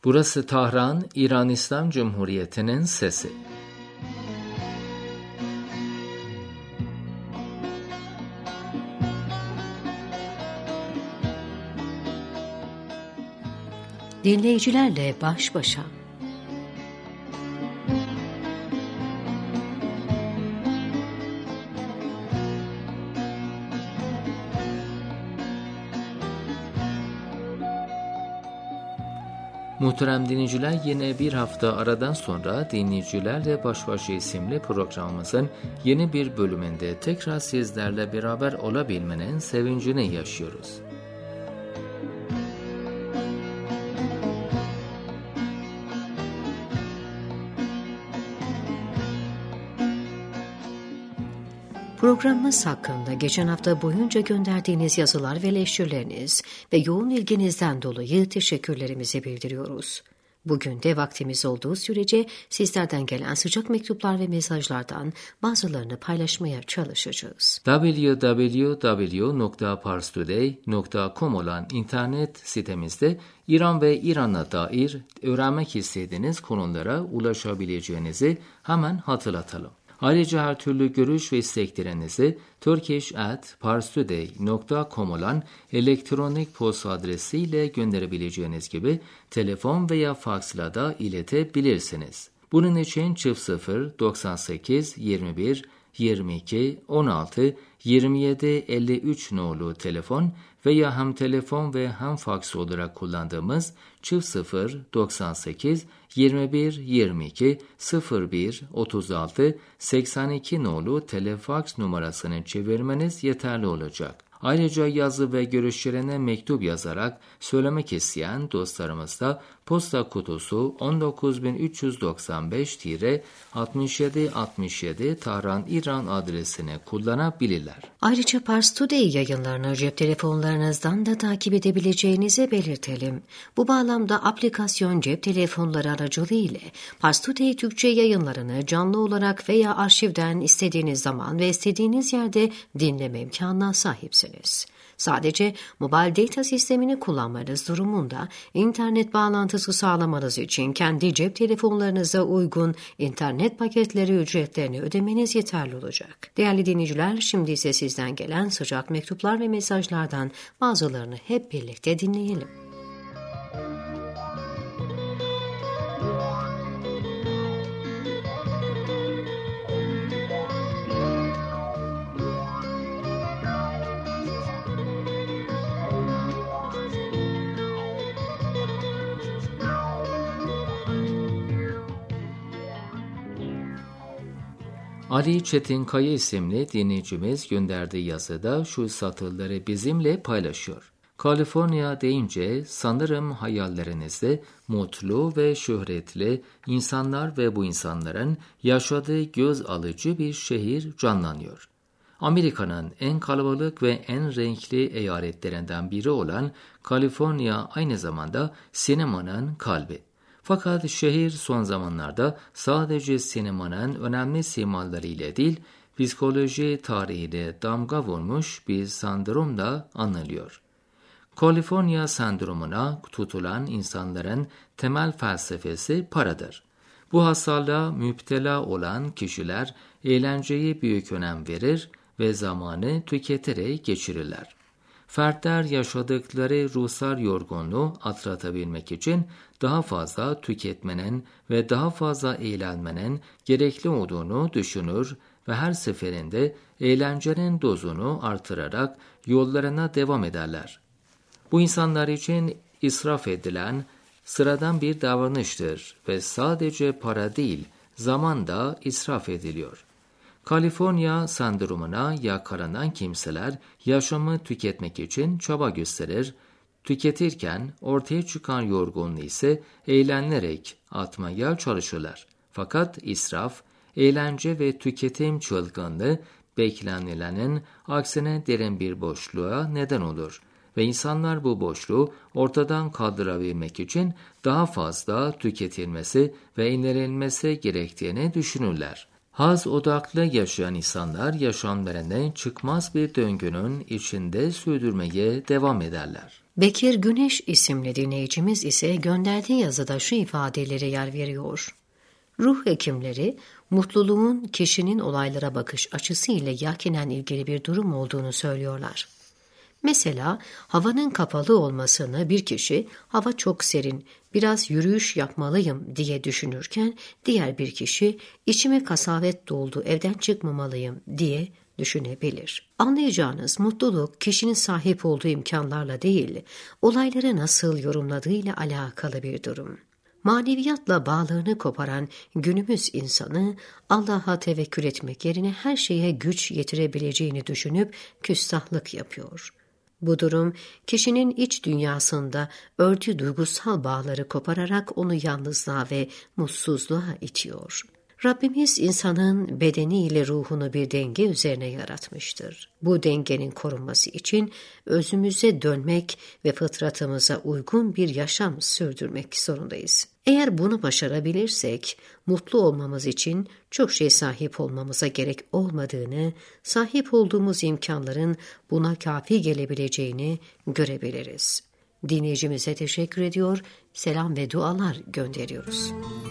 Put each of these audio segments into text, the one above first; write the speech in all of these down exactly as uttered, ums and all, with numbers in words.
Burası Tahran, İran İslam Cumhuriyeti'nin sesi. Dinleyicilerle baş başa. Muhterem dinleyiciler, yine bir hafta aradan sonra Dinleyicilerle Baş Başa isimli programımızın yeni bir bölümünde tekrar sizlerle beraber olabilmenin sevincini yaşıyoruz. Programımız hakkında geçen hafta boyunca gönderdiğiniz yazılar ve eleştirileriniz ve yoğun ilginizden dolayı teşekkürlerimizi bildiriyoruz. Bugün de vaktimiz olduğu sürece sizlerden gelen sıcak mektuplar ve mesajlardan bazılarını paylaşmaya çalışacağız. double-u double-u double-u nokta parstoday nokta com olan internet sitemizde İran ve İran'a dair öğrenmek istediğiniz konulara ulaşabileceğinizi hemen hatırlatalım. Ayrıca her türlü görüş ve isteklerinizi turkish at parstoday nokta com olan elektronik posta adresiyle gönderebileceğiniz gibi telefon veya faksla da iletebilirsiniz. Bunun için çift sıfır doksan sekiz yirmi bir yirmi iki on altı yirmi yedi elli üç nolu telefon veya hem telefon ve hem faks olarak kullandığımız çift sıfır doksan sekiz yirmi bir yirmi iki sıfır bir otuz altı seksen iki nolu telefaks numarasını çevirmeniz yeterli olacak. Ayrıca yazı ve görüşlerine mektup yazarak söylemek isteyen dostlarımız da posta kutusu on dokuz bin üç yüz doksan beş altmış yedi altmış yedi Tahran İran adresini kullanabilirler. Ayrıca Pars Today yayınlarını cep telefonlarınızdan da takip edebileceğinizi belirtelim. Bu bağlamda aplikasyon cep telefonları aracılığı ile Pars Today Türkçe yayınlarını canlı olarak veya arşivden istediğiniz zaman ve istediğiniz yerde dinleme imkanına sahipsiniz. Sadece mobil data sistemini kullanmanız durumunda internet bağlantısı sağlamanız için kendi cep telefonlarınıza uygun internet paketleri ücretlerini ödemeniz yeterli olacak. Değerli dinleyiciler, şimdi ise sizden gelen sıcak mektuplar ve mesajlardan bazılarını hep birlikte dinleyelim. Ali Çetinkaya isimli dinleyicimiz gönderdiği yazıda şu satırları bizimle paylaşıyor. Kaliforniya deyince sanırım hayallerinizde mutlu ve şöhretli insanlar ve bu insanların yaşadığı göz alıcı bir şehir canlanıyor. Amerika'nın en kalabalık ve en renkli eyaletlerinden biri olan Kaliforniya aynı zamanda sinemanın kalbi. Fakat şehir son zamanlarda sadece sinemanın önemli simalarıyla değil, psikoloji tarihiyle damga vurmuş bir sendromla anılıyor. Kaliforniya sendromuna tutulan insanların temel felsefesi paradır. Bu hastalığa müptela olan kişiler eğlenceye büyük önem verir ve zamanı tüketerek geçirirler. Fertler yaşadıkları ruhsal yorgunluğu atlatabilmek için daha fazla tüketmenin ve daha fazla eğlenmenin gerekli olduğunu düşünür ve her seferinde eğlencenin dozunu artırarak yollarına devam ederler. Bu insanlar için israf edilen sıradan bir davranıştır ve sadece para değil, zaman da israf ediliyor. Kaliforniya sendromuna yakalanan kimseler yaşamı tüketmek için çaba gösterir, tüketirken ortaya çıkan yorgunluğu ise eğlenerek atmaya çalışırlar. Fakat israf, eğlence ve tüketim çılgınlığı beklenilenin aksine derin bir boşluğa neden olur ve insanlar bu boşluğu ortadan kaldırabilmek için daha fazla tüketilmesi ve indirilmesi gerektiğini düşünürler. Haz odaklı yaşayan insanlar yaşamlarını çıkmaz bir döngünün içinde sürdürmeye devam ederler. Bekir Güneş isimli dinleyicimiz ise gönderdiği yazıda şu ifadelere yer veriyor. Ruh hekimleri, mutluluğun kişinin olaylara bakış açısı ile yakinen ilgili bir durum olduğunu söylüyorlar. Mesela havanın kapalı olmasını bir kişi hava çok serin, biraz yürüyüş yapmalıyım diye düşünürken diğer bir kişi içime kasavet doldu, evden çıkmamalıyım diye düşünebilir. Anlayacağınız mutluluk kişinin sahip olduğu imkanlarla değil, olayları nasıl yorumladığıyla alakalı bir durum. Maneviyatla bağlığını koparan günümüz insanı Allah'a tevekkül etmek yerine her şeye güç yetirebileceğini düşünüp küstahlık yapıyor. Bu durum kişinin iç dünyasında ördüğü duygusal bağları kopararak onu yalnızlığa ve mutsuzluğa itiyor. Rabbimiz insanın bedeniyle ruhunu bir denge üzerine yaratmıştır. Bu dengenin korunması için özümüze dönmek ve fıtratımıza uygun bir yaşam sürdürmek zorundayız. Eğer bunu başarabilirsek, mutlu olmamız için çok şey sahip olmamıza gerek olmadığını, sahip olduğumuz imkanların buna kafi gelebileceğini görebiliriz. Dinleyicimize teşekkür ediyor, selam ve dualar gönderiyoruz.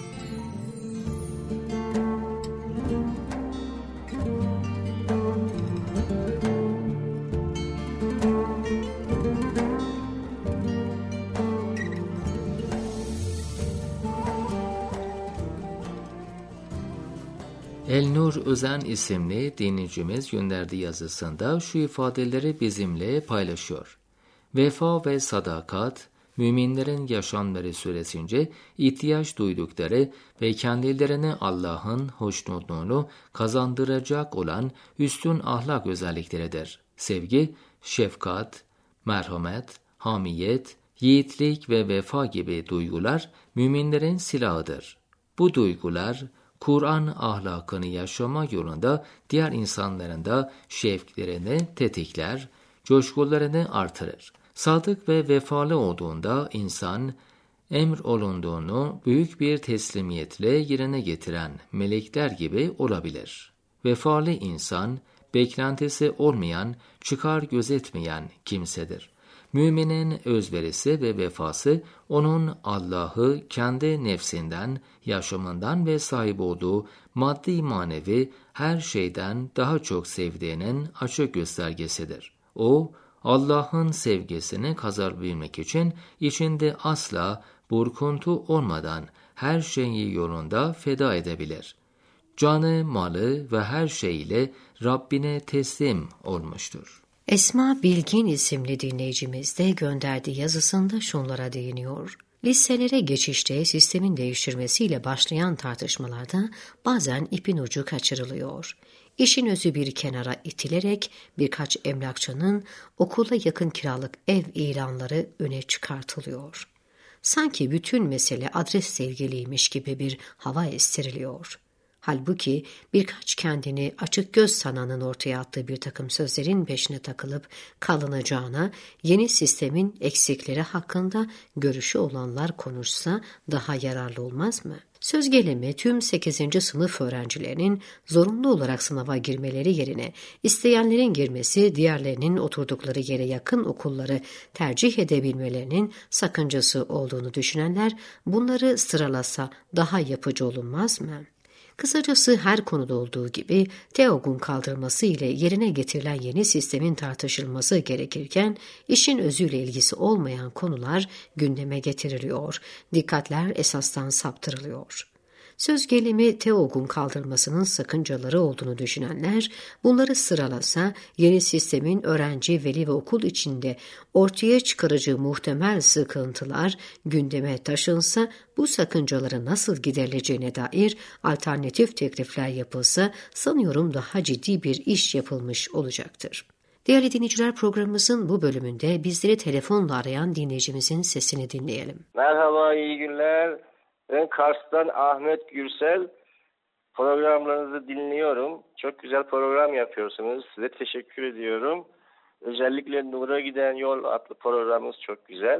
Elnur Özen isimli dinleyicimiz gönderdiği yazısında şu ifadeleri bizimle paylaşıyor. Vefa ve sadakat, müminlerin yaşamları süresince ihtiyaç duydukları ve kendilerine Allah'ın hoşnutluğunu kazandıracak olan üstün ahlak özellikleridir. Sevgi, şefkat, merhamet, hamiyet, yiğitlik ve vefa gibi duygular müminlerin silahıdır. Bu duygular, Kur'an ahlakını yaşama yolunda diğer insanların da şevklerini tetikler, coşkularını artırır. Sadık ve vefalı olduğunda insan, emr olunduğunu büyük bir teslimiyetle yerine getiren melekler gibi olabilir. Vefalı insan, beklentisi olmayan, çıkar gözetmeyen kimsedir. Müminin özverisi ve vefası, onun Allah'ı kendi nefsinden, yaşamından ve sahip olduğu maddi manevi her şeyden daha çok sevdiğinin açık göstergesidir. O, Allah'ın sevgisini kazanabilmek için içinde asla burkuntu olmadan her şeyi yolunda feda edebilir. Canı, malı ve her şeyiyle Rabbine teslim olmuştur. Esma Bilgin isimli dinleyicimiz de gönderdiği yazısında şunlara değiniyor. Liselere geçişte sistemin değiştirmesiyle başlayan tartışmalarda bazen ipin ucu kaçırılıyor. İşin özü bir kenara itilerek birkaç emlakçının okula yakın kiralık ev ilanları öne çıkartılıyor. Sanki bütün mesele adresle ilgiliymiş gibi bir hava estiriliyor. Halbuki birkaç kendini açık göz sananın ortaya attığı bir takım sözlerin peşine takılıp kalınacağına yeni sistemin eksikleri hakkında görüşü olanlar konuşsa daha yararlı olmaz mı? Söz gelimi tüm sekizinci sınıf öğrencilerinin zorunlu olarak sınava girmeleri yerine isteyenlerin girmesi, diğerlerinin oturdukları yere yakın okulları tercih edebilmelerinin sakıncası olduğunu düşünenler bunları sıralasa daha yapıcı olunmaz mı? Kısacası her konuda olduğu gibi TEOG'un kaldırılması ile yerine getirilen yeni sistemin tartışılması gerekirken işin özüyle ilgisi olmayan konular gündeme getiriliyor, dikkatler esastan saptırılıyor. Söz gelimi TEOG'un kaldırılmasının sakıncaları olduğunu düşünenler bunları sıralasa yeni sistemin öğrenci, veli ve okul içinde ortaya çıkaracağı muhtemel sıkıntılar gündeme taşınsa bu sakıncaları nasıl giderileceğine dair alternatif teklifler yapılsa sanıyorum daha ciddi bir iş yapılmış olacaktır. Değerli dinleyiciler, programımızın bu bölümünde bizleri telefonla arayan dinleyicimizin sesini dinleyelim. Merhaba, iyi günler. Ben Kars'tan Ahmet Gürsel. Programlarınızı dinliyorum. Çok güzel program yapıyorsunuz. Size teşekkür ediyorum. Özellikle Nur'a Giden Yol adlı programınız çok güzel.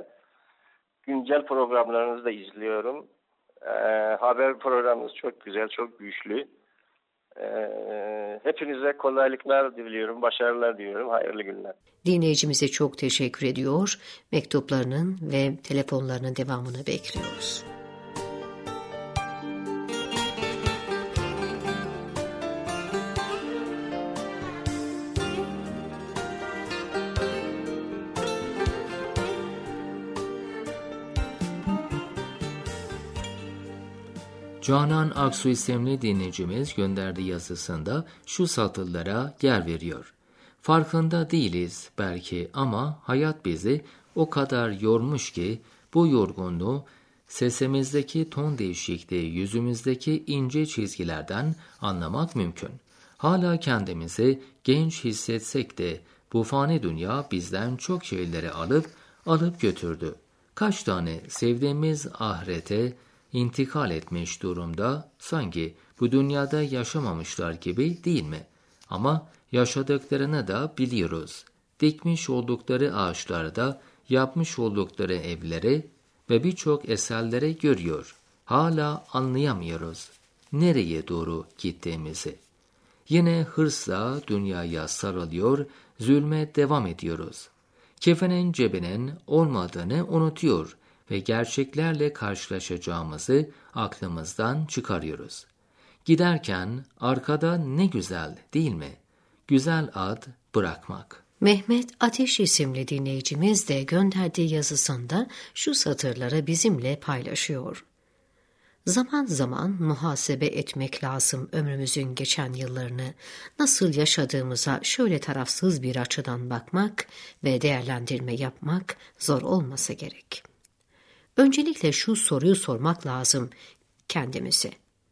Güncel programlarınızı da izliyorum. Ee, haber programınız çok güzel, çok güçlü. Ee, hepinize kolaylıklar diliyorum, başarılar diliyorum, hayırlı günler. Dinleyicimize çok teşekkür ediyor. Mektuplarının ve telefonlarının devamını bekliyoruz. Canan Aksu isimli dinleyicimiz gönderdiği yazısında şu satırlara yer veriyor. Farkında değiliz belki ama hayat bizi o kadar yormuş ki bu yorgunluğu sesimizdeki ton değişikliği, yüzümüzdeki ince çizgilerden anlamak mümkün. Hala kendimizi genç hissetsek de bu fani dünya bizden çok şeyleri alıp alıp götürdü. Kaç tane sevdiğimiz ahirete intikal etmiş durumda, sanki bu dünyada yaşamamışlar gibi değil mi? Ama yaşadıklarını da biliyoruz. Dikmiş oldukları ağaçlarda, yapmış oldukları evleri ve birçok eserleri görüyor. Hala anlayamıyoruz nereye doğru gittiğimizi. Yine hırsla dünyaya sarılıyor, zulme devam ediyoruz. Kefenin cebinin olmadığını unutuyor ve gerçeklerle karşılaşacağımızı aklımızdan çıkarıyoruz. Giderken arkada ne güzel değil mi? Güzel ad bırakmak. Mehmet Ateş isimli dinleyicimiz de gönderdiği yazısında şu satırları bizimle paylaşıyor. Zaman zaman muhasebe etmek lazım ömrümüzün geçen yıllarını, nasıl yaşadığımıza şöyle tarafsız bir açıdan bakmak ve değerlendirme yapmak zor olmasa gerek. Öncelikle şu soruyu sormak lazım kendimize.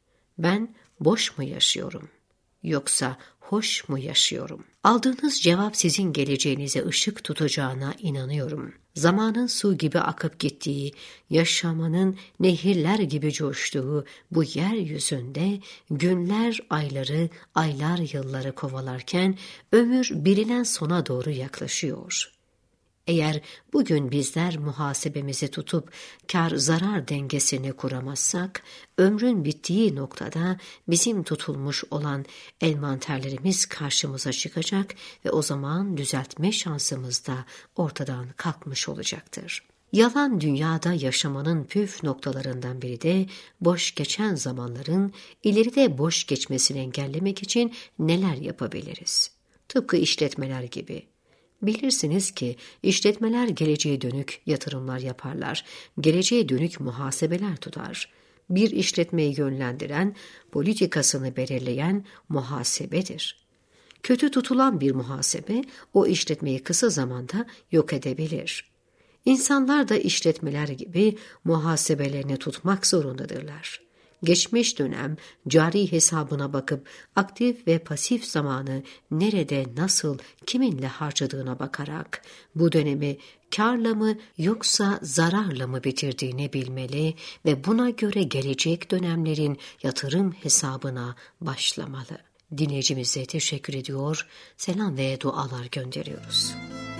Ben boş mu yaşıyorum? Yoksa hoş mu yaşıyorum? Aldığınız cevap sizin geleceğinize ışık tutacağına inanıyorum. Zamanın su gibi akıp gittiği, yaşamanın nehirler gibi coştuğu bu yeryüzünde günler ayları, aylar yılları kovalarken ömür bilinen sona doğru yaklaşıyor. Eğer bugün bizler muhasebemizi tutup kar-zarar dengesini kuramazsak, ömrün bittiği noktada bizim tutulmuş olan envanterlerimiz karşımıza çıkacak ve o zaman düzeltme şansımız da ortadan kalkmış olacaktır. Yalan dünyada yaşamanın püf noktalarından biri de boş geçen zamanların ileride boş geçmesini engellemek için neler yapabiliriz? Tıpkı işletmeler gibi. Bilirsiniz ki işletmeler geleceğe dönük yatırımlar yaparlar, geleceğe dönük muhasebeler tutar. Bir işletmeyi yönlendiren, politikasını belirleyen muhasebedir. Kötü tutulan bir muhasebe o işletmeyi kısa zamanda yok edebilir. İnsanlar da işletmeler gibi muhasebelerini tutmak zorundadırlar. Geçmiş dönem cari hesabına bakıp aktif ve pasif zamanı nerede, nasıl, kiminle harcadığına bakarak bu dönemi kârla mı yoksa zararla mı bitirdiğini bilmeli ve buna göre gelecek dönemlerin yatırım hesabına başlamalı. Dinleyicimize teşekkür ediyor, selam ve dualar gönderiyoruz.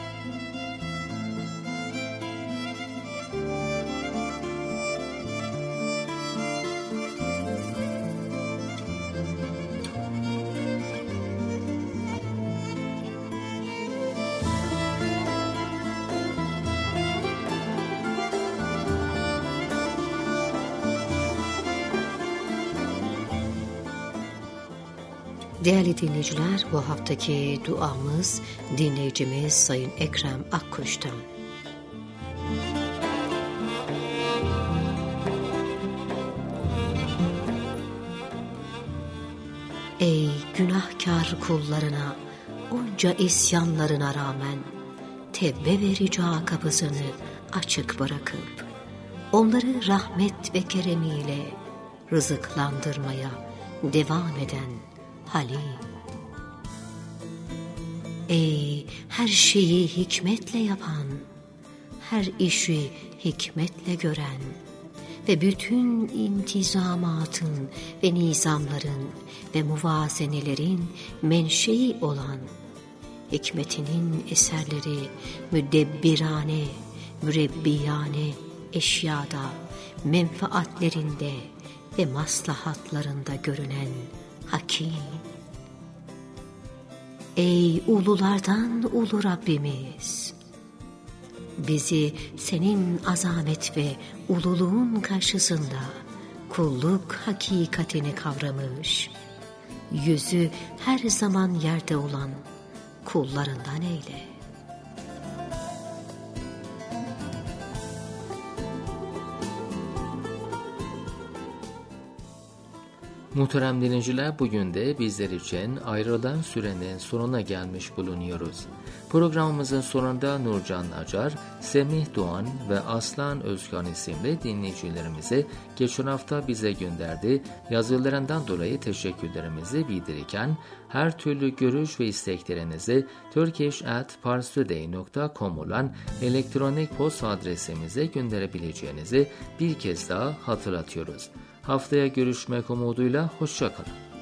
Değerli dinleyiciler, bu haftaki duamız dinleyicimiz Sayın Ekrem Akkuş'tan. Ey günahkar kullarına, onca isyanlarına rağmen tevbe ve rica kapısını açık bırakıp onları rahmet ve keremiyle rızıklandırmaya devam eden Halim. Ey her şeyi hikmetle yapan, her işi hikmetle gören ve bütün intizamatın ve nizamların ve muvazenelerin menşei olan hikmetinin eserleri müdebbirane, mürebbiyane eşyada, menfaatlerinde ve maslahatlarında görünen Hakim. Ey ululardan ulu Rabbimiz! Bizi senin azamet ve ululuğun karşısında kulluk hakikatini kavramış, yüzü her zaman yerde olan kullarından eyle. Muhterem dinleyiciler, bugün de bizler için ayrılan sürenin sonuna gelmiş bulunuyoruz. Programımızın sonunda Nurcan Acar, Semih Doğan ve Aslan Özkan isimli dinleyicilerimize geçen hafta bize gönderdiği yazılarından dolayı teşekkürlerimizi bildirirken, her türlü görüş ve isteklerinizi turkish at parstoday nokta com olan elektronik posta adresimize gönderebileceğinizi bir kez daha hatırlatıyoruz. Haftaya görüşmek umuduyla, hoşça kalın.